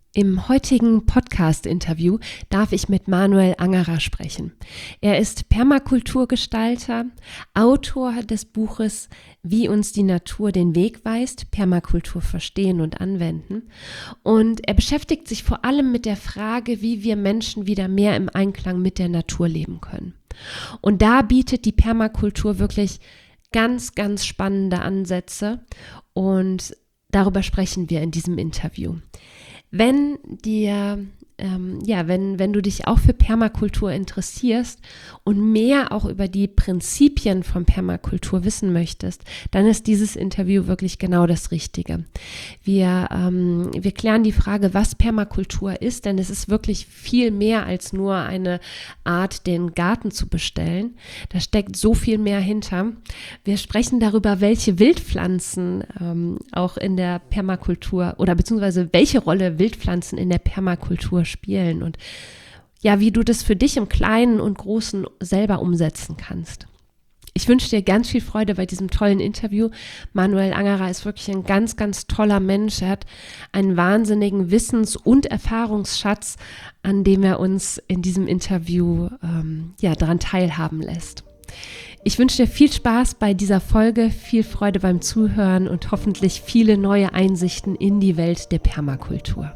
Im heutigen Podcast-Interview darf ich mit Manuel Angerer sprechen. Er ist Permakulturgestalter, Autor des Buches Wie uns die Natur den Weg weist, Permakultur verstehen und anwenden. Und er beschäftigt sich vor allem mit der Frage, wie wir Menschen wieder mehr im Einklang mit der Natur leben können. Und da bietet die Permakultur wirklich ganz, ganz spannende Ansätze und darüber sprechen wir in diesem Interview. Wenn du dich auch für Permakultur interessierst und mehr auch über die Prinzipien von Permakultur wissen möchtest, dann ist dieses Interview wirklich genau das Richtige. Wir klären die Frage, was Permakultur ist, denn es ist wirklich viel mehr als nur eine Art, den Garten zu bestellen. Da steckt so viel mehr hinter. Wir sprechen darüber, welche Wildpflanzen auch in der Permakultur oder beziehungsweise welche Rolle Wildpflanzen in der Permakultur spielen und ja, wie du das für dich im Kleinen und Großen selber umsetzen kannst. Ich wünsche dir ganz viel Freude bei diesem tollen Interview. Manuel Angerer ist wirklich ein ganz, ganz toller Mensch. Er hat einen wahnsinnigen Wissens- und Erfahrungsschatz, an dem er uns in diesem Interview daran teilhaben lässt. Ich wünsche dir viel Spaß bei dieser Folge, viel Freude beim Zuhören und hoffentlich viele neue Einsichten in die Welt der Permakultur.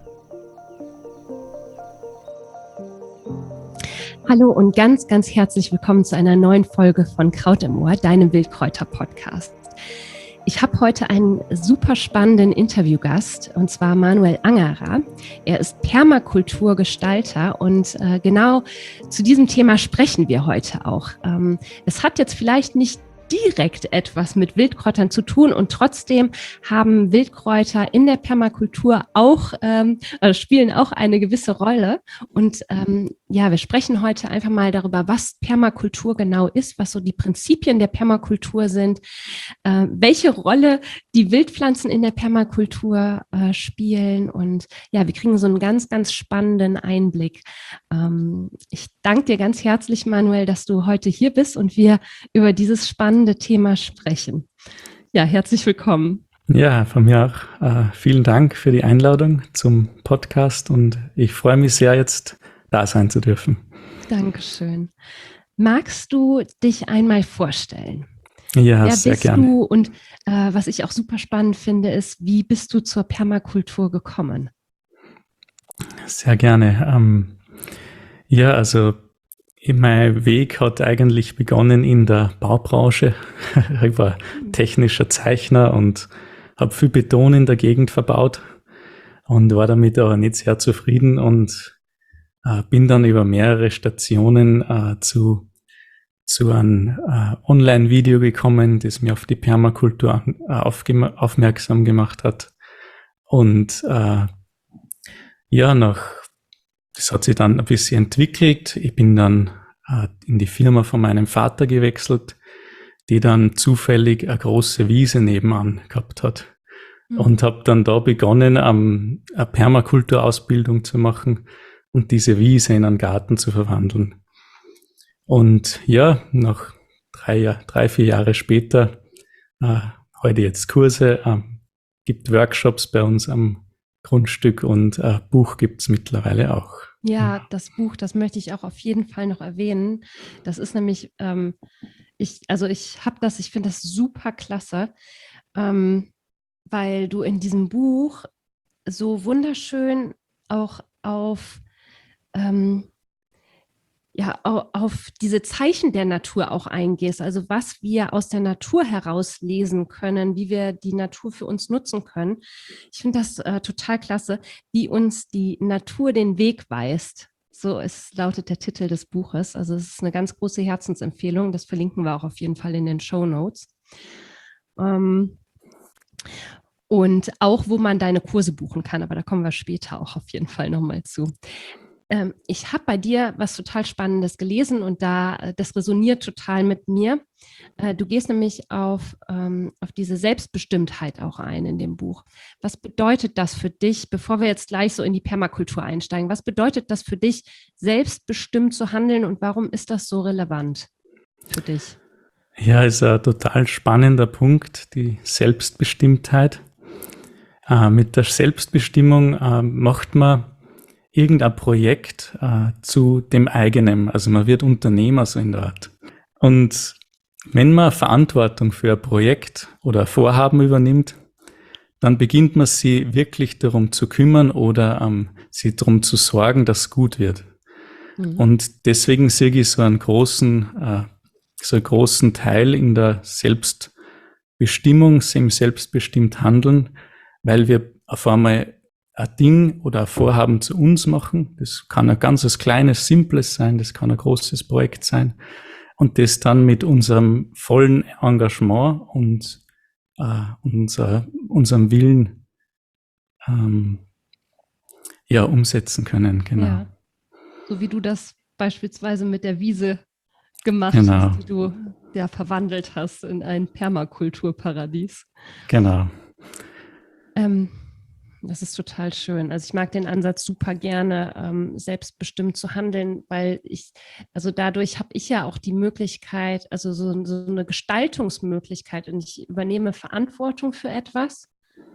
Hallo und ganz, ganz herzlich willkommen zu einer neuen Folge von Kraut im Ohr, deinem Wildkräuter-Podcast. Ich habe heute einen super spannenden Interviewgast, und zwar Manuel Angerer. Er ist Permakulturgestalter und genau zu diesem Thema sprechen wir heute auch. Es hat jetzt vielleicht nicht direkt etwas mit Wildkräutern zu tun und trotzdem haben Wildkräuter in der Permakultur auch spielen auch eine gewisse Rolle. Und wir sprechen heute einfach mal darüber, was Permakultur genau ist, was so die Prinzipien der Permakultur sind, welche Rolle die Wildpflanzen in der Permakultur spielen. Und ja, wir kriegen so einen ganz, ganz spannenden Einblick. Ich danke dir ganz herzlich, Manuel, dass du heute hier bist und wir über dieses spannende Thema sprechen. Ja, herzlich willkommen. Ja, von mir auch vielen Dank für die Einladung zum Podcast und ich freue mich sehr, jetzt da sein zu dürfen. Dankeschön. Magst du dich einmal vorstellen? Ja, sehr gerne. Wer bist du und was ich auch super spannend finde, ist, wie bist du zur Permakultur gekommen? Sehr gerne. Mein Weg hat eigentlich begonnen in der Baubranche. Ich war technischer Zeichner und habe viel Beton in der Gegend verbaut und war damit aber nicht sehr zufrieden und bin dann über mehrere Stationen zu einem Online-Video gekommen, das mir auf die Permakultur aufmerksam gemacht hat. Und das hat sich dann ein bisschen entwickelt. Ich bin dann in die Firma von meinem Vater gewechselt, die dann zufällig eine große Wiese nebenan gehabt hat. Und habe dann da begonnen, eine Permakulturausbildung zu machen und diese Wiese in einen Garten zu verwandeln. Und ja, nach 3-4 Jahre später, heute jetzt Kurse, gibt Workshops bei uns am Grundstück und Buch gibt's mittlerweile auch. Ja, das Buch, das möchte ich auch auf jeden Fall noch erwähnen. Das ist nämlich, ich finde das super klasse, weil du in diesem Buch so wunderschön auch auf diese Zeichen der Natur auch eingehst, also was wir aus der Natur herauslesen können, wie wir die Natur für uns nutzen können. Ich finde das total klasse, wie uns die Natur den Weg weist. So lautet der Titel des Buches. Also es ist eine ganz große Herzensempfehlung. Das verlinken wir auch auf jeden Fall in den Shownotes. Und auch, wo man deine Kurse buchen kann, aber da kommen wir später auch auf jeden Fall nochmal zu. Ich habe bei dir was total Spannendes gelesen und das resoniert total mit mir. Du gehst nämlich auf diese Selbstbestimmtheit auch ein in dem Buch. Was bedeutet das für dich, bevor wir jetzt gleich so in die Permakultur einsteigen, was bedeutet das für dich, selbstbestimmt zu handeln und warum ist das so relevant für dich? Ja, ist ein total spannender Punkt, die Selbstbestimmtheit. Mit der Selbstbestimmung macht man irgendein Projekt zu dem eigenen. Also man wird Unternehmer so in der Art. Und wenn man Verantwortung für ein Projekt oder ein Vorhaben übernimmt, dann beginnt man sich wirklich darum zu kümmern oder sich darum zu sorgen, dass es gut wird. Mhm. Und deswegen sehe ich so einen großen Teil in der Selbstbestimmung, im selbstbestimmt Handeln, weil wir auf einmal ein Ding oder ein Vorhaben zu uns machen. Das kann ein ganzes kleines, simples sein, das kann ein großes Projekt sein. Und das dann mit unserem vollen Engagement und unserem Willen umsetzen können. Genau. Ja. So wie du das beispielsweise mit der Wiese gemacht hast, die du ja verwandelt hast in ein Permakulturparadies. Genau. Das ist total schön. Also ich mag den Ansatz super gerne, selbstbestimmt zu handeln, weil dadurch habe ich ja auch die Möglichkeit, also so eine Gestaltungsmöglichkeit, und ich übernehme Verantwortung für etwas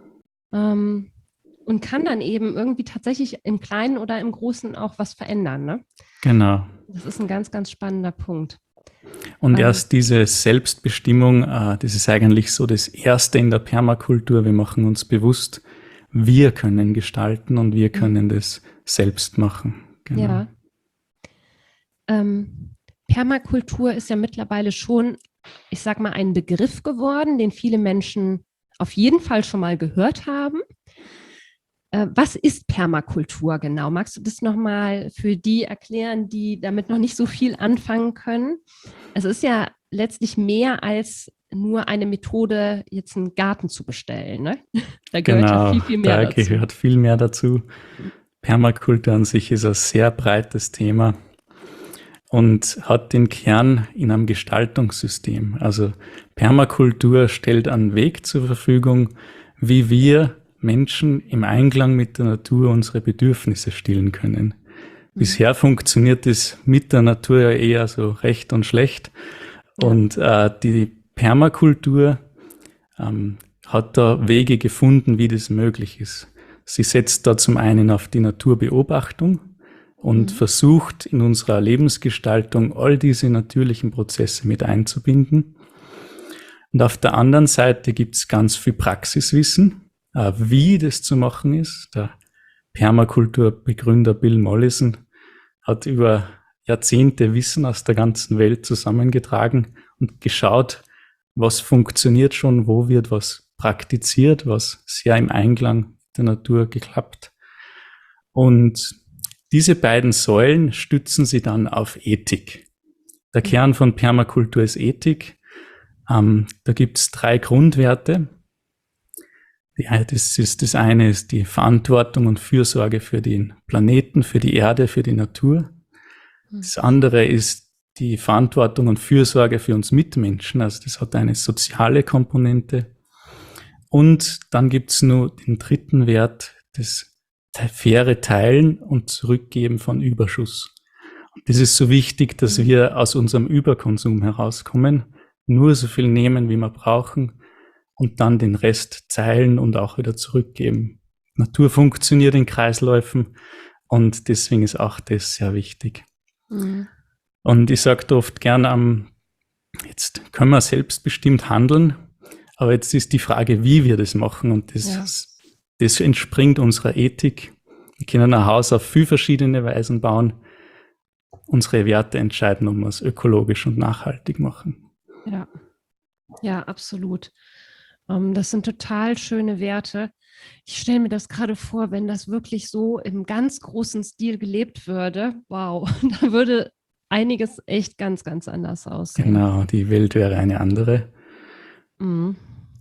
und kann dann eben irgendwie tatsächlich im Kleinen oder im Großen auch was verändern. Ne? Genau. Das ist ein ganz, ganz spannender Punkt. Und erst diese Selbstbestimmung, das ist eigentlich so das Erste in der Permakultur. Wir machen uns bewusst, wir können gestalten und wir können das selbst machen. Genau. Ja. Permakultur ist ja mittlerweile schon, ich sag mal, ein Begriff geworden, den viele Menschen auf jeden Fall schon mal gehört haben. Was ist Permakultur genau? Magst du das nochmal für die erklären, die damit noch nicht so viel anfangen können? Es ist ja letztlich mehr als nur eine Methode, jetzt einen Garten zu bestellen. Ne? Da gehört ja viel mehr dazu. Da gehört viel mehr dazu. Permakultur an sich ist ein sehr breites Thema und hat den Kern in einem Gestaltungssystem. Also Permakultur stellt einen Weg zur Verfügung, wie wir Menschen im Einklang mit der Natur unsere Bedürfnisse stillen können. Bisher funktioniert es mit der Natur ja eher so recht und schlecht. Ja. Und die Permakultur hat da Wege gefunden, wie das möglich ist. Sie setzt da zum einen auf die Naturbeobachtung und versucht in unserer Lebensgestaltung all diese natürlichen Prozesse mit einzubinden. Und auf der anderen Seite gibt es ganz viel Praxiswissen, wie das zu machen ist. Der Permakulturbegründer Bill Mollison hat über Jahrzehnte Wissen aus der ganzen Welt zusammengetragen und geschaut, was funktioniert schon, wo wird was praktiziert, was sehr im Einklang mit der Natur geklappt. Und diese beiden Säulen stützen sie dann auf Ethik. Der Kern von Permakultur ist Ethik. Da gibt es 3 Grundwerte. Das eine ist die Verantwortung und Fürsorge für den Planeten, für die Erde, für die Natur. Das andere ist die Verantwortung und Fürsorge für uns Mitmenschen. Also das hat eine soziale Komponente. Und dann gibt's nur den 3. Wert, das faire Teilen und Zurückgeben von Überschuss. Und das ist so wichtig, dass wir aus unserem Überkonsum herauskommen, nur so viel nehmen, wie wir brauchen, und dann den Rest teilen und auch wieder zurückgeben. Natur funktioniert in Kreisläufen und deswegen ist auch das sehr wichtig. Mhm. Und ich sage da oft gern, jetzt können wir selbstbestimmt handeln, aber jetzt ist die Frage, wie wir das machen, und das entspringt unserer Ethik. Wir können ein Haus auf viele verschiedene Weisen bauen. Unsere Werte entscheiden, ob wir es ökologisch und nachhaltig machen. Ja, absolut. Das sind total schöne Werte. Ich stelle mir das gerade vor, wenn das wirklich so im ganz großen Stil gelebt würde. Wow, da würde einiges echt ganz, ganz anders aussehen. Genau, die Welt wäre eine andere. Mhm.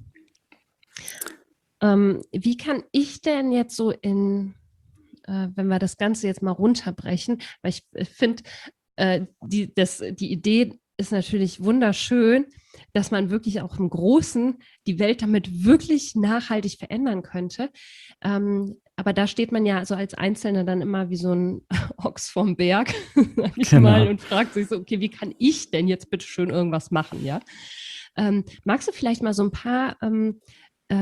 Wie kann ich denn jetzt so wenn wir das Ganze jetzt mal runterbrechen, weil ich finde, die Idee ist natürlich wunderschön, dass man wirklich auch im Großen die Welt damit wirklich nachhaltig verändern könnte. Aber da steht man ja so als Einzelner dann immer wie so ein Ochs vom Berg, sag ich mal, und fragt sich so, okay, wie kann ich denn jetzt bitte schön irgendwas machen, ja? Magst du vielleicht mal so ein paar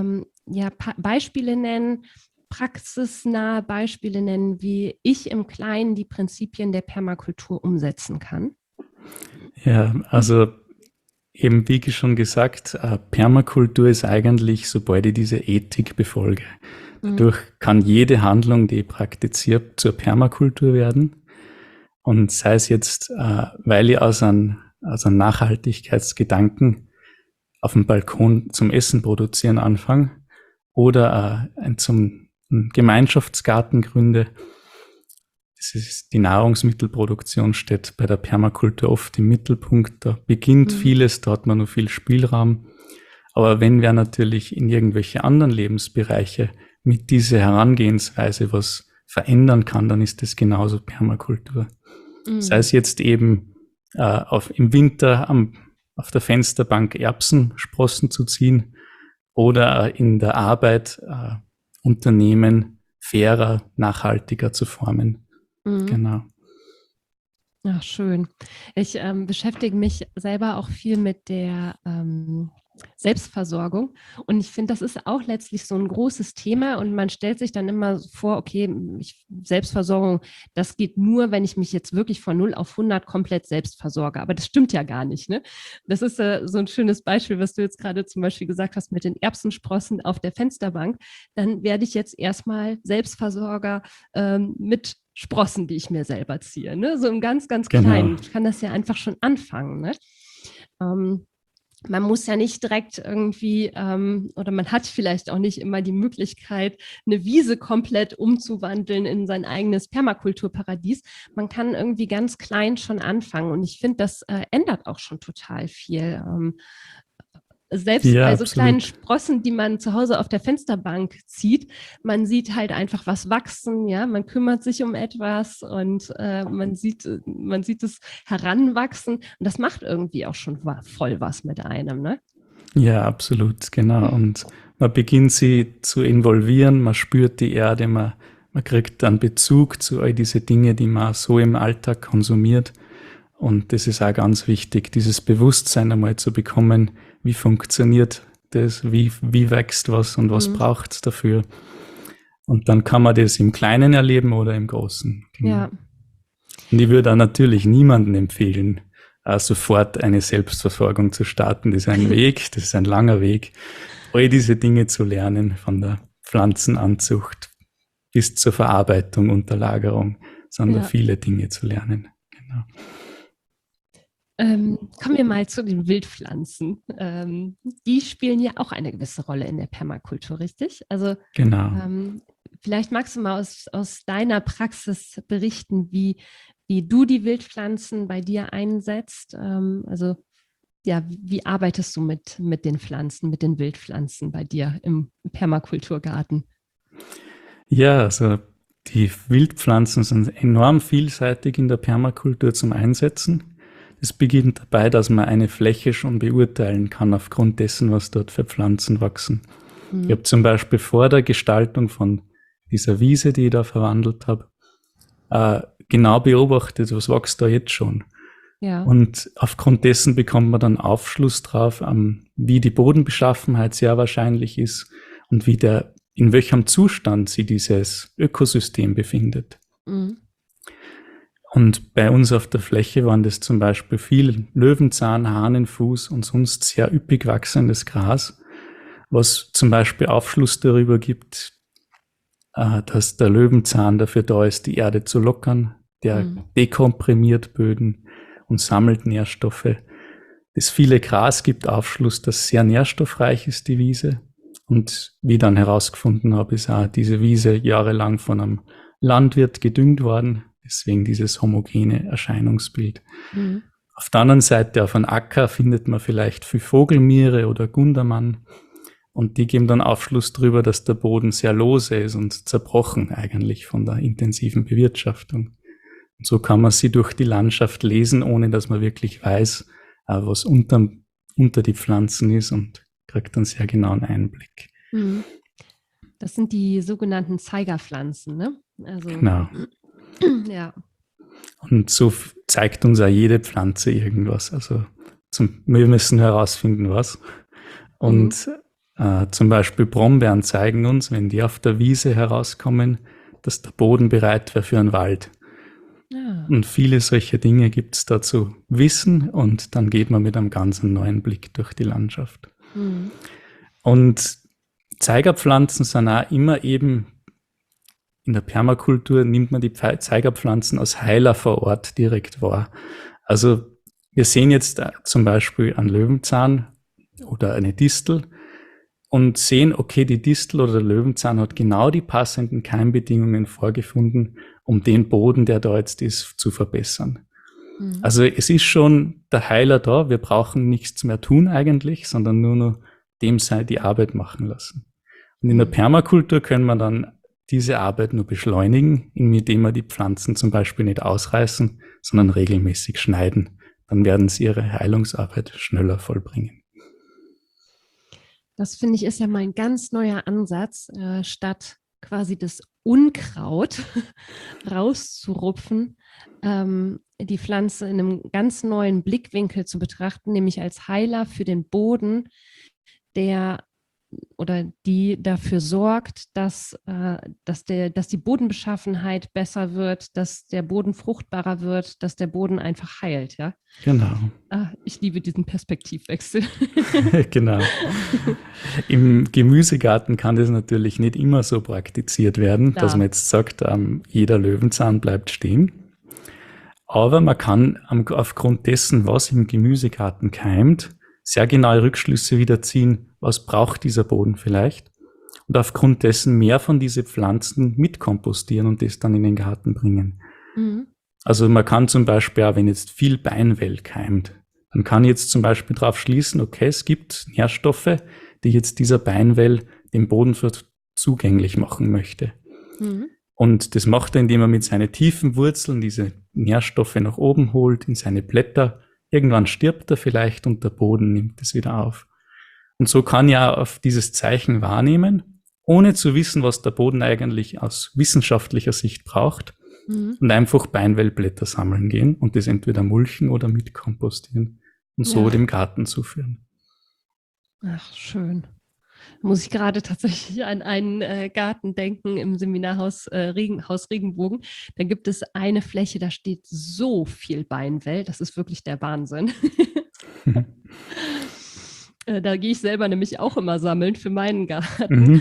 Beispiele nennen, praxisnahe Beispiele nennen, wie ich im Kleinen die Prinzipien der Permakultur umsetzen kann? Ja, also eben wie schon gesagt, Permakultur ist eigentlich, sobald ich diese Ethik befolge. Dadurch kann jede Handlung, die ich praktiziere, zur Permakultur werden. Und sei es jetzt, weil ich aus einem Nachhaltigkeitsgedanken auf dem Balkon zum Essen produzieren anfange oder zum Gemeinschaftsgarten gründe. Das ist die Nahrungsmittelproduktion steht bei der Permakultur oft im Mittelpunkt. Da beginnt vieles, da hat man noch viel Spielraum. Aber wenn wer natürlich in irgendwelche anderen Lebensbereiche mit dieser Herangehensweise was verändern kann, dann ist das genauso Permakultur. Sei es jetzt eben im Winter auf der Fensterbank Erbsensprossen zu ziehen oder in der Arbeit Unternehmen fairer, nachhaltiger zu formen. Genau. Ach, schön. Ich beschäftige mich selber auch viel mit der Selbstversorgung. Und ich finde, das ist auch letztlich so ein großes Thema. Und man stellt sich dann immer vor, okay, Selbstversorgung, das geht nur, wenn ich mich jetzt wirklich von 0 auf 100 komplett selbst versorge. Aber das stimmt ja gar nicht. Ne? Das ist so ein schönes Beispiel, was du jetzt gerade zum Beispiel gesagt hast mit den Erbsensprossen auf der Fensterbank. Dann werde ich jetzt erstmal Selbstversorger mit Sprossen, die ich mir selber ziehe. Ne? So im ganz, ganz Kleinen. Ich kann das ja einfach schon anfangen. Ne? Man muss ja nicht direkt irgendwie, oder man hat vielleicht auch nicht immer die Möglichkeit, eine Wiese komplett umzuwandeln in sein eigenes Permakulturparadies. Man kann irgendwie ganz klein schon anfangen. Und ich finde, das ändert auch schon total viel. Selbst bei so kleinen Sprossen, die man zu Hause auf der Fensterbank zieht, man sieht halt einfach was wachsen, ja, man kümmert sich um etwas und man sieht es heranwachsen und das macht irgendwie auch schon voll was mit einem, ne? Ja, absolut, genau. Und man beginnt sie zu involvieren, man spürt die Erde, man kriegt dann Bezug zu all diese Dinge, die man so im Alltag konsumiert. Und das ist auch ganz wichtig, dieses Bewusstsein einmal zu bekommen, wie funktioniert das, wie wächst was und was braucht es dafür. Und dann kann man das im Kleinen erleben oder im Großen. Genau. Ja. Und ich würde auch natürlich niemandem empfehlen, sofort eine Selbstversorgung zu starten. Das ist ein Weg, das ist ein langer Weg, all diese Dinge zu lernen, von der Pflanzenanzucht bis zur Verarbeitung und der Lagerung, sondern viele Dinge zu lernen. Genau. Kommen wir mal zu den Wildpflanzen. Die spielen ja auch eine gewisse Rolle in der Permakultur, richtig? Also genau. Vielleicht magst du mal aus deiner Praxis berichten, wie du die Wildpflanzen bei dir einsetzt. Also ja, wie arbeitest du mit den Pflanzen, mit den Wildpflanzen bei dir im Permakulturgarten? Ja, also die Wildpflanzen sind enorm vielseitig in der Permakultur zum Einsetzen. Es beginnt dabei, dass man eine Fläche schon beurteilen kann aufgrund dessen, was dort für Pflanzen wachsen. Ich habe zum Beispiel vor der Gestaltung von dieser Wiese, die ich da verwandelt habe, genau beobachtet, was wächst da jetzt schon. Ja. Und aufgrund dessen bekommt man dann Aufschluss drauf, wie die Bodenbeschaffenheit sehr wahrscheinlich ist und in welchem Zustand sich dieses Ökosystem befindet. Und bei uns auf der Fläche waren das zum Beispiel viel Löwenzahn, Hahnenfuß und sonst sehr üppig wachsendes Gras, was zum Beispiel Aufschluss darüber gibt, dass der Löwenzahn dafür da ist, die Erde zu lockern. Der dekomprimiert Böden und sammelt Nährstoffe. Das viele Gras gibt Aufschluss, dass sehr nährstoffreich ist, die Wiese. Und wie ich dann herausgefunden habe, ist auch diese Wiese jahrelang von einem Landwirt gedüngt worden. Deswegen dieses homogene Erscheinungsbild. Auf der anderen Seite auf einem Acker findet man vielleicht viel Vogelmiere oder Gundermann. Und die geben dann Aufschluss darüber, dass der Boden sehr lose ist und zerbrochen eigentlich von der intensiven Bewirtschaftung. Und so kann man sie durch die Landschaft lesen, ohne dass man wirklich weiß, was unter die Pflanzen ist und kriegt dann sehr genauen Einblick. Das sind die sogenannten Zeigerpflanzen, ne? Also, genau. Ja. Und so zeigt uns auch jede Pflanze irgendwas. Also wir müssen herausfinden, was. Und Zum Beispiel Brombeeren zeigen uns, wenn die auf der Wiese herauskommen, dass der Boden bereit wäre für einen Wald. Ja. Und viele solche Dinge gibt es da zu wissen und dann geht man mit einem ganz neuen Blick durch die Landschaft. Mhm. Und Zeigerpflanzen sind auch immer eben, in der Permakultur nimmt man die Zeigerpflanzen als Heiler vor Ort direkt wahr. Also wir sehen jetzt zum Beispiel einen Löwenzahn oder eine Distel und sehen, okay, die Distel oder der Löwenzahn hat genau die passenden Keimbedingungen vorgefunden, um den Boden, der da jetzt ist, zu verbessern. Mhm. Also es ist schon der Heiler da, wir brauchen nichts mehr tun eigentlich, sondern nur noch dem die Arbeit machen lassen. Und in der Permakultur können wir dann diese Arbeit nur beschleunigen, indem wir die Pflanzen zum Beispiel nicht ausreißen, sondern regelmäßig schneiden. Dann werden sie ihre Heilungsarbeit schneller vollbringen. Das finde ich ist ja mal ein ganz neuer Ansatz, statt quasi das Unkraut rauszurupfen, die Pflanze in einem ganz neuen Blickwinkel zu betrachten, nämlich als Heiler für den Boden, der oder die dafür sorgt, dass die Bodenbeschaffenheit besser wird, dass der Boden fruchtbarer wird, dass der Boden einfach heilt, ja? Genau. Ich liebe diesen Perspektivwechsel. Genau. Im Gemüsegarten kann das natürlich nicht immer so praktiziert werden, dass man jetzt sagt, jeder Löwenzahn bleibt stehen. Aber man kann aufgrund dessen, was im Gemüsegarten keimt, sehr genaue Rückschlüsse wieder ziehen, was braucht dieser Boden vielleicht, und aufgrund dessen mehr von diesen Pflanzen mitkompostieren und das dann in den Garten bringen. Mhm. Also man kann zum Beispiel auch, wenn jetzt viel Beinwell keimt, dann kann ich jetzt zum Beispiel darauf schließen, okay, es gibt Nährstoffe, die jetzt dieser Beinwell dem Boden für zugänglich machen möchte. Mhm. Und das macht er, indem er mit seinen tiefen Wurzeln diese Nährstoffe nach oben holt, in seine Blätter. Irgendwann stirbt er vielleicht und der Boden nimmt es wieder auf. Und so kann ich auch auf dieses Zeichen wahrnehmen, ohne zu wissen, was der Boden eigentlich aus wissenschaftlicher Sicht braucht, und einfach Beinwellblätter sammeln gehen und das entweder mulchen oder mitkompostieren und so dem Garten zuführen. Ach, schön. Muss ich gerade tatsächlich an einen Garten denken im Seminarhaus Haus Regenbogen. Da gibt es eine Fläche, da steht so viel Beinwell. Das ist wirklich der Wahnsinn. Da gehe ich selber nämlich auch immer sammeln für meinen Garten.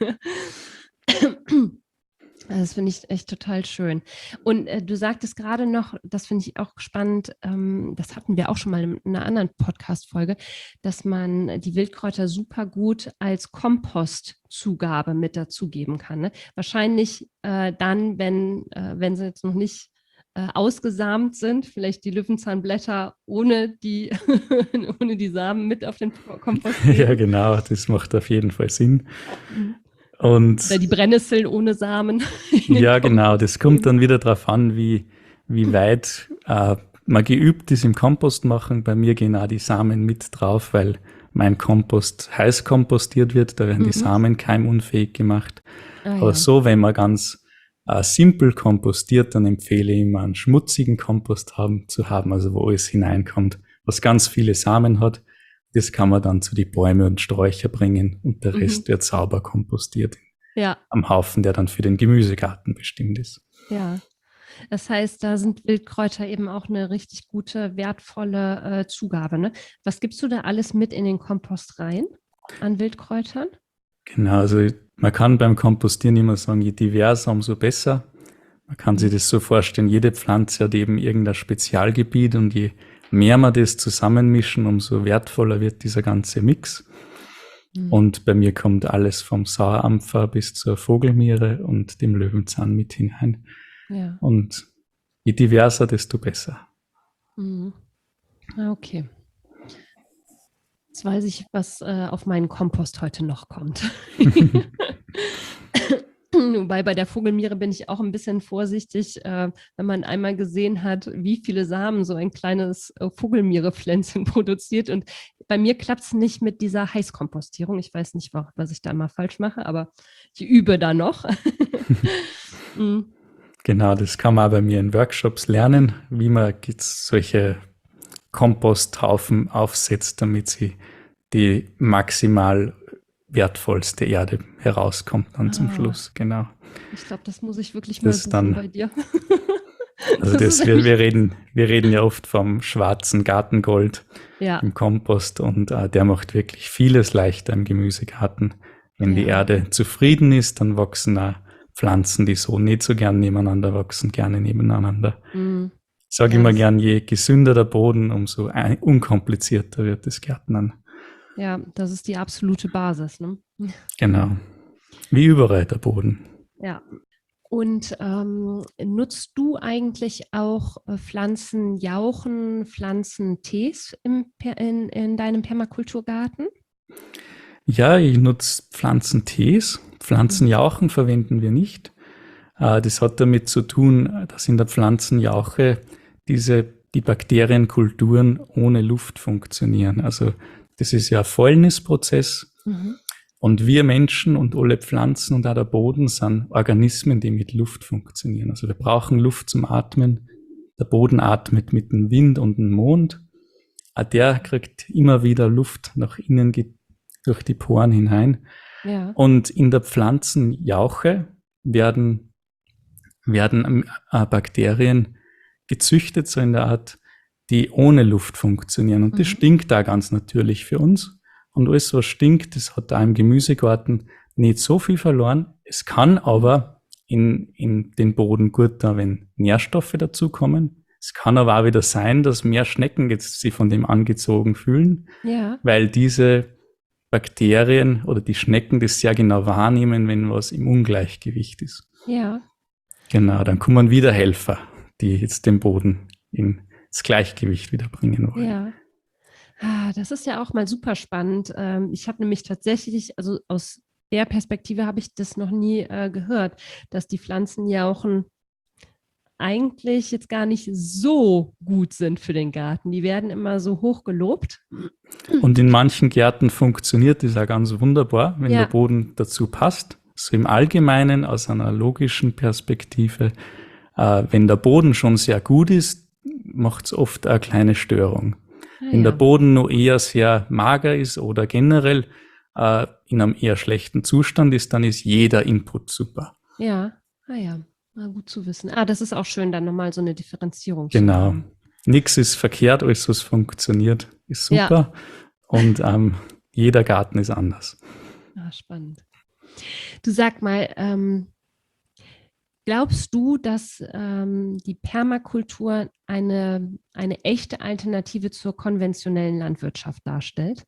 Das finde ich echt total schön. Und du sagtest gerade noch, das finde ich auch spannend, das hatten wir auch schon mal in einer anderen Podcast-Folge, dass man die Wildkräuter super gut als Kompostzugabe mit dazugeben kann. Ne? Wahrscheinlich dann, wenn sie jetzt noch nicht ausgesamt sind, vielleicht die Löwenzahnblätter ohne die Samen mit auf den Kompost. Ja, genau, das macht auf jeden Fall Sinn. Und oder die Brennnesseln ohne Samen. Ja, genau. Das kommt dann wieder darauf an, wie weit man geübt ist im Kompost machen. Bei mir gehen auch die Samen mit drauf, weil mein Kompost heiß kompostiert wird. Da werden die Samen keimunfähig gemacht. Aber so, wenn man ganz simpel kompostiert, dann empfehle ich immer einen schmutzigen Kompost zu haben, also wo es hineinkommt, was ganz viele Samen hat. Das kann man dann zu die Bäume und Sträucher bringen und der Rest wird sauber kompostiert am Haufen, der dann für den Gemüsegarten bestimmt ist. Ja, das heißt, da sind Wildkräuter eben auch eine richtig gute, wertvolle Zugabe. Ne? Was gibst du da alles mit in den Kompost rein an Wildkräutern? Genau, also man kann beim Kompostieren immer sagen, je diverser, umso besser. Man kann sich das so vorstellen, jede Pflanze hat eben irgendein Spezialgebiet und je mehr wir das zusammenmischen, umso wertvoller wird dieser ganze Mix. Und bei mir kommt alles vom Sauerampfer bis zur Vogelmiere und dem Löwenzahn mit hinein. Ja. Und je diverser, desto besser. Okay. Jetzt weiß ich, was auf meinen Kompost heute noch kommt. Wobei bei der Vogelmiere bin ich auch ein bisschen vorsichtig, wenn man einmal gesehen hat, wie viele Samen so ein kleines Vogelmiere-Pflänzchen produziert. Und bei mir klappt es nicht mit dieser Heißkompostierung. Ich weiß nicht, was ich da immer falsch mache, aber ich übe da noch. Genau, das kann man auch bei mir in Workshops lernen, wie man solche Komposthaufen aufsetzt, damit sie die maximal wertvollste Erde herauskommt dann zum Schluss, genau. Ich glaube, das muss ich wirklich mal Das suchen dann, bei dir. also wir reden ja oft vom schwarzen Gartengold im Kompost und der macht wirklich vieles leichter im Gemüsegarten. Wenn die Erde zufrieden ist, dann wachsen auch Pflanzen, die so nicht so gern nebeneinander wachsen, gerne nebeneinander. Ich sage immer gern, je gesünder der Boden, umso unkomplizierter wird das Gärtnern. Ja, das ist die absolute Basis, ne? Genau. Wie überall der Boden. Ja. Und nutzt du eigentlich auch Pflanzenjauchen, Pflanzentees in deinem Permakulturgarten? Ja, ich nutze Pflanzentees. Pflanzenjauchen verwenden wir nicht. Das hat damit zu tun, dass in der Pflanzenjauche die Bakterienkulturen ohne Luft funktionieren. Also das ist ja ein Fäulnisprozess. Und wir Menschen und alle Pflanzen und auch der Boden sind Organismen, die mit Luft funktionieren. Also wir brauchen Luft zum Atmen. Der Boden atmet mit dem Wind und dem Mond. Auch der kriegt immer wieder Luft nach innen durch die Poren hinein. Ja. Und in der Pflanzenjauche werden Bakterien gezüchtet, so in der Art, die ohne Luft funktionieren. Und das stinkt da ganz natürlich für uns. Und alles, was stinkt, das hat da im Gemüsegarten nicht so viel verloren. Es kann aber in den Boden gut da, wenn Nährstoffe dazukommen. Es kann aber auch wieder sein, dass mehr Schnecken jetzt sich von dem angezogen fühlen, weil diese Bakterien oder die Schnecken das sehr genau wahrnehmen, wenn was im Ungleichgewicht ist. Ja. Genau, dann kommen wieder Helfer, die jetzt den Boden ins Gleichgewicht wieder bringen wollen. Ja. Das ist ja auch mal super spannend. Ich habe nämlich tatsächlich, also aus der Perspektive habe ich das noch nie gehört, dass die Pflanzenjauchen eigentlich jetzt gar nicht so gut sind für den Garten. Die werden immer so hoch gelobt. Und in manchen Gärten funktioniert das auch ganz wunderbar, wenn der Boden dazu passt. So im Allgemeinen, aus einer logischen Perspektive, wenn der Boden schon sehr gut ist, macht es oft eine kleine Störung. Wenn der Boden nur eher sehr mager ist oder generell in einem eher schlechten Zustand ist, dann ist jeder Input super. Ja, na, gut zu wissen. Das ist auch schön, dann nochmal so eine Differenzierung zu haben. Nichts ist verkehrt, alles was funktioniert, ist super. Ja. Und jeder Garten ist anders. Spannend. Du sag mal, glaubst du, dass die Permakultur eine echte Alternative zur konventionellen Landwirtschaft darstellt?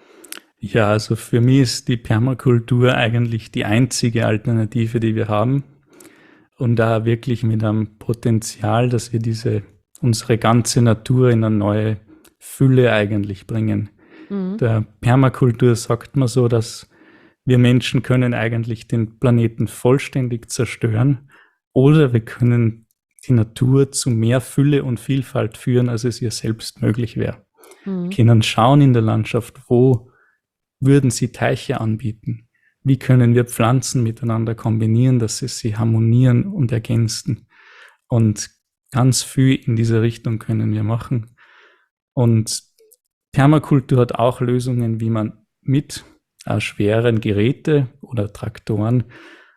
Ja, also für mich ist die Permakultur eigentlich die einzige Alternative, die wir haben. Und da wirklich mit einem Potenzial, dass wir unsere ganze Natur in eine neue Fülle eigentlich bringen. Der Permakultur sagt man so, dass wir Menschen können eigentlich den Planeten vollständig zerstören oder wir können die Natur zu mehr Fülle und Vielfalt führen, als es ihr selbst möglich wäre. Wir können schauen in der Landschaft, wo würden sie Teiche anbieten? Wie können wir Pflanzen miteinander kombinieren, dass sie harmonieren und ergänzen? Und ganz viel in diese Richtung können wir machen. Und Permakultur hat auch Lösungen, wie man mit schweren Geräten oder Traktoren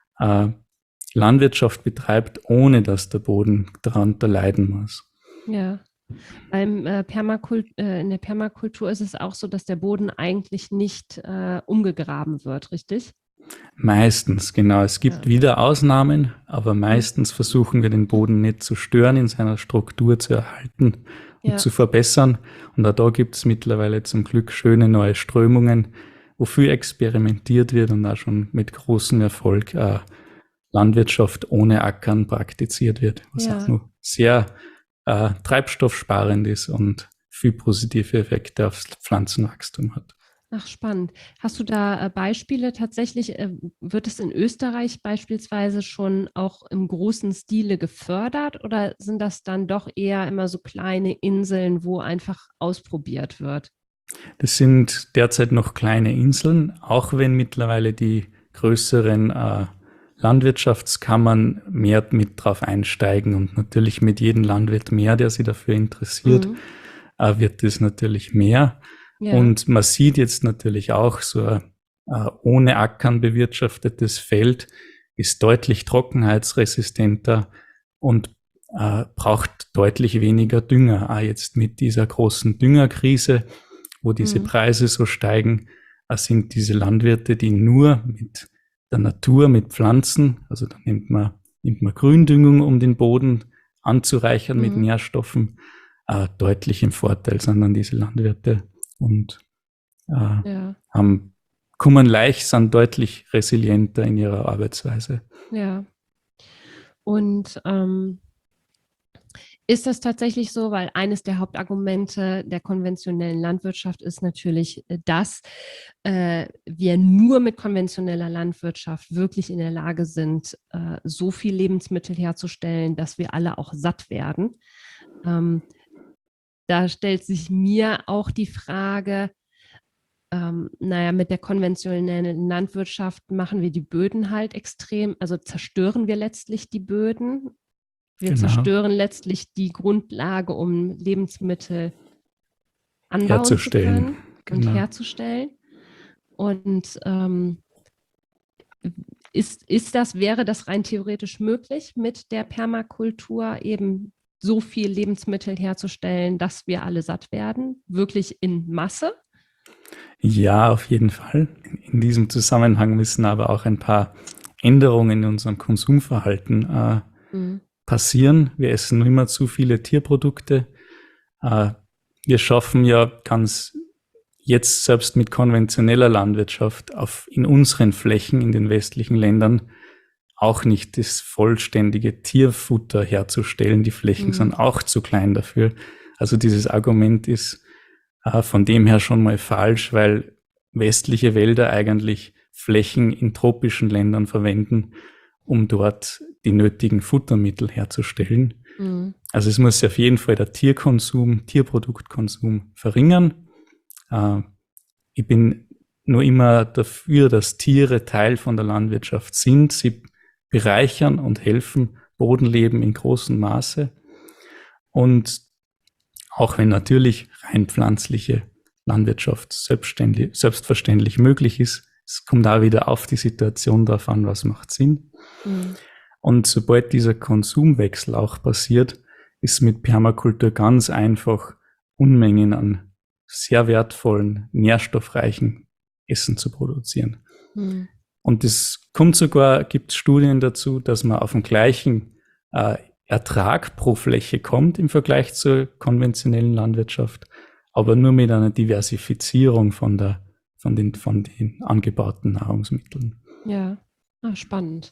Landwirtschaft betreibt, ohne dass der Boden darunter leiden muss. Ja. In der Permakultur ist es auch so, dass der Boden eigentlich nicht umgegraben wird, richtig? Meistens, genau. Es gibt wieder Ausnahmen, aber meistens versuchen wir den Boden nicht zu stören, in seiner Struktur zu erhalten und zu verbessern. Und auch da gibt es mittlerweile zum Glück schöne neue Strömungen, wo viel experimentiert wird und auch schon mit großem Erfolg Landwirtschaft ohne Ackern praktiziert wird, was auch nur sehr treibstoffsparend ist und viel positive Effekte aufs Pflanzenwachstum hat. Ach, spannend. Hast du da Beispiele tatsächlich? Wird es in Österreich beispielsweise schon auch im großen Stile gefördert oder sind das dann doch eher immer so kleine Inseln, wo einfach ausprobiert wird? Das sind derzeit noch kleine Inseln, auch wenn mittlerweile die größeren Landwirtschaftskammern mehr mit drauf einsteigen und natürlich mit jedem Landwirt mehr, der sich dafür interessiert, wird es natürlich mehr. Ja. Und man sieht jetzt natürlich auch so ohne Ackern bewirtschaftetes Feld ist deutlich trockenheitsresistenter und braucht deutlich weniger Dünger. Auch jetzt mit dieser großen Düngerkrise, wo diese Preise so steigen, sind diese Landwirte, die nur mit der Natur, mit Pflanzen, also da nimmt man Gründüngung, um den Boden anzureichern mit Nährstoffen, deutlich im Vorteil, sondern diese Landwirte und sind deutlich resilienter in ihrer Arbeitsweise. Ja. Und ist das tatsächlich so, weil eines der Hauptargumente der konventionellen Landwirtschaft ist natürlich, dass wir nur mit konventioneller Landwirtschaft wirklich in der Lage sind, so viel Lebensmittel herzustellen, dass wir alle auch satt werden. Da stellt sich mir auch die Frage, mit der konventionellen Landwirtschaft machen wir die Böden halt extrem, also zerstören wir letztlich die Böden. Wir zerstören letztlich die Grundlage, um Lebensmittel anbauen zu können und herzustellen. Und wäre das rein theoretisch möglich, mit der Permakultur eben so viel Lebensmittel herzustellen, dass wir alle satt werden? Wirklich in Masse? Ja, auf jeden Fall. In diesem Zusammenhang müssen aber auch ein paar Änderungen in unserem Konsumverhalten passieren. Wir essen immer zu viele Tierprodukte. Wir schaffen ja jetzt selbst mit konventioneller Landwirtschaft in unseren Flächen in den westlichen Ländern auch nicht das vollständige Tierfutter herzustellen. Die Flächen sind auch zu klein dafür. Also dieses Argument ist von dem her schon mal falsch, weil westliche Wälder eigentlich Flächen in tropischen Ländern verwenden, um dort die nötigen Futtermittel herzustellen. Also es muss auf jeden Fall der Tierproduktkonsum verringern. Ich bin nur immer dafür, dass Tiere Teil von der Landwirtschaft sind. Sie bereichern und helfen Bodenleben in großem Maße. Und auch wenn natürlich rein pflanzliche Landwirtschaft selbstverständlich möglich ist, es kommt da wieder auf die Situation drauf an, was macht Sinn. Und sobald dieser Konsumwechsel auch passiert, ist mit Permakultur ganz einfach Unmengen an sehr wertvollen, nährstoffreichen Essen zu produzieren. Und es gibt Studien dazu, dass man auf den gleichen Ertrag pro Fläche kommt im Vergleich zur konventionellen Landwirtschaft, aber nur mit einer Diversifizierung von den angebauten Nahrungsmitteln. Ja, spannend.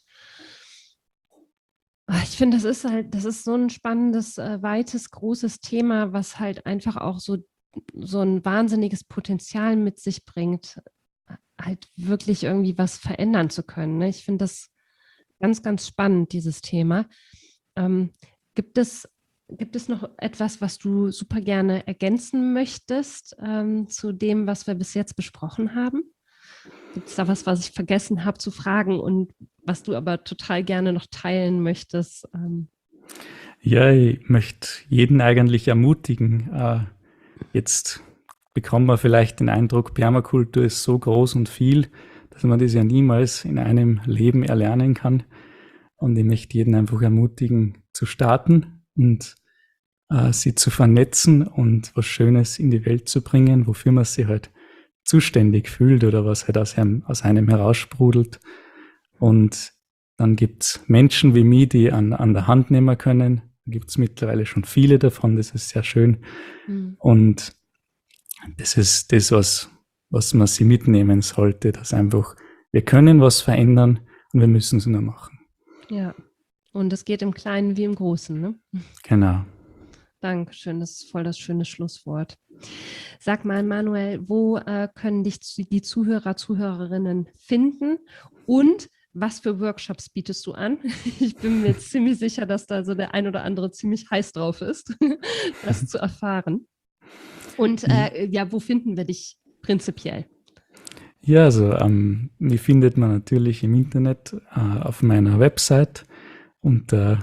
Ich finde, das ist so ein spannendes, weites, großes Thema, was halt einfach auch so ein wahnsinniges Potenzial mit sich bringt, halt wirklich irgendwie was verändern zu können. Ne? Ich finde das ganz, ganz spannend, dieses Thema. Gibt es noch etwas, was du super gerne ergänzen möchtest zu dem, was wir bis jetzt besprochen haben? Gibt es da was ich vergessen habe zu fragen und was du aber total gerne noch teilen möchtest? Ja, ich möchte jeden eigentlich ermutigen. Jetzt bekommt man vielleicht den Eindruck, Permakultur ist so groß und viel, dass man das ja niemals in einem Leben erlernen kann. Und ich möchte jeden einfach ermutigen, zu starten und sie zu vernetzen und was Schönes in die Welt zu bringen, wofür man sich halt zuständig fühlt oder was halt aus einem heraussprudelt. Und dann gibt's Menschen wie mich, die an der Hand nehmen können. Da gibt's mittlerweile schon viele davon, das ist sehr schön. Und das ist das, was man sich mitnehmen sollte, dass einfach, wir können was verändern und wir müssen es nur machen. Ja, und es geht im Kleinen wie im Großen, ne? Genau. Dankeschön, das ist voll das schöne Schlusswort. Sag mal, Manuel, wo können dich die Zuhörerinnen finden und was für Workshops bietest du an? Ich bin mir ziemlich sicher, dass da so der ein oder andere ziemlich heiß drauf ist, das zu erfahren. Und wo finden wir dich prinzipiell? Ja, also mich findet man natürlich im Internet auf meiner Website unter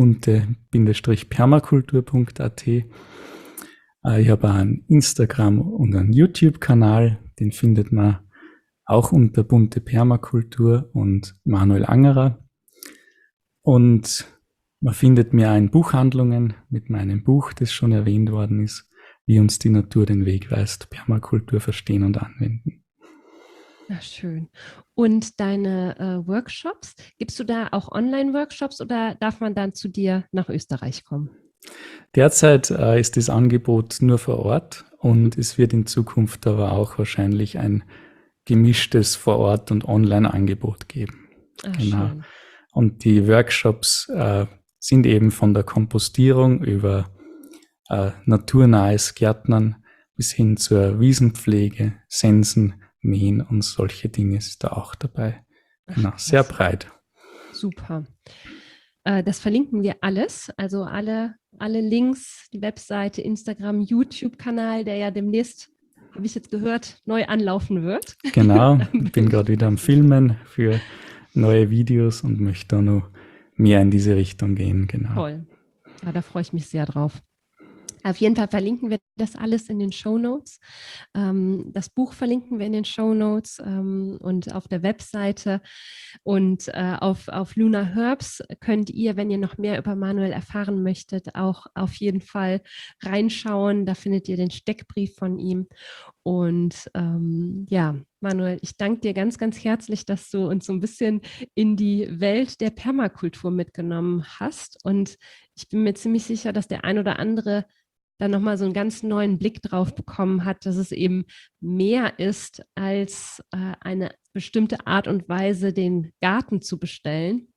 bunte-permakultur.at. Ich habe einen Instagram- und einen YouTube-Kanal, den findet man auch unter Bunte Permakultur und Manuel Angerer. Und man findet mir auch in Buchhandlungen mit meinem Buch, das schon erwähnt worden ist, Wie uns die Natur den Weg weist, Permakultur verstehen und anwenden. Ja, schön. Und deine Workshops, gibst du da auch Online-Workshops oder darf man dann zu dir nach Österreich kommen? Derzeit ist das Angebot nur vor Ort und es wird in Zukunft aber auch wahrscheinlich ein gemischtes Vor-Ort- und Online-Angebot geben. Ach, Genau. schön. Und die Workshops sind eben von der Kompostierung über naturnahes Gärtnern bis hin zur Wiesenpflege, Sensen, Mähen und solche Dinge ist da auch dabei. Genau, Ach, sehr breit. super. Das verlinken wir alles, also alle Links, die Webseite, Instagram, YouTube-Kanal, der ja demnächst, habe ich jetzt gehört, neu anlaufen wird. Genau, ich bin gerade wieder am Filmen für neue Videos und möchte da noch mehr in diese Richtung gehen. Genau. Toll. Ja, da freue ich mich sehr drauf. Auf jeden Fall verlinken wir das alles in den Shownotes. Das Buch verlinken wir in den Shownotes und auf der Webseite. Und auf Luna Herbs könnt ihr, wenn ihr noch mehr über Manuel erfahren möchtet, auch auf jeden Fall reinschauen. Da findet ihr den Steckbrief von ihm. Und ja, Manuel, ich danke dir ganz, ganz herzlich, dass du uns so ein bisschen in die Welt der Permakultur mitgenommen hast. Und ich bin mir ziemlich sicher, dass der ein oder andere dann nochmal so einen ganz neuen Blick drauf bekommen hat, dass es eben mehr ist als eine bestimmte Art und Weise, den Garten zu bestellen.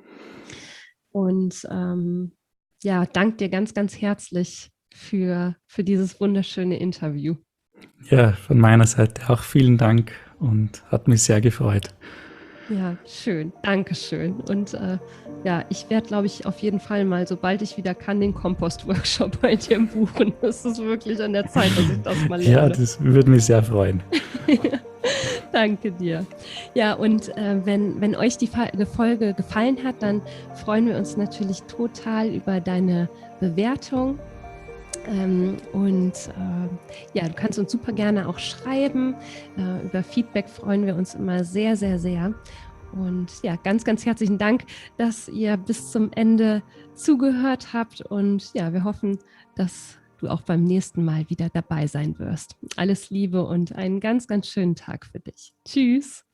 Und ja, danke dir ganz, ganz herzlich für dieses wunderschöne Interview. Ja, von meiner Seite auch vielen Dank und hat mich sehr gefreut. Ja, schön. Dankeschön. Und ja, ich werde, glaube ich, auf jeden Fall mal, sobald ich wieder kann, den Kompost-Workshop bei dir buchen. Das ist wirklich an der Zeit, dass ich das mal lerne. Ja, das würde mich sehr freuen. Danke dir. Ja, und wenn euch die Folge gefallen hat, dann freuen wir uns natürlich total über deine Bewertung. Ja, du kannst uns super gerne auch schreiben. Über Feedback freuen wir uns immer sehr, sehr, sehr. Und ja, ganz, ganz herzlichen Dank, dass ihr bis zum Ende zugehört habt. Und ja, wir hoffen, dass du auch beim nächsten Mal wieder dabei sein wirst. Alles Liebe und einen ganz, ganz schönen Tag für dich. Tschüss.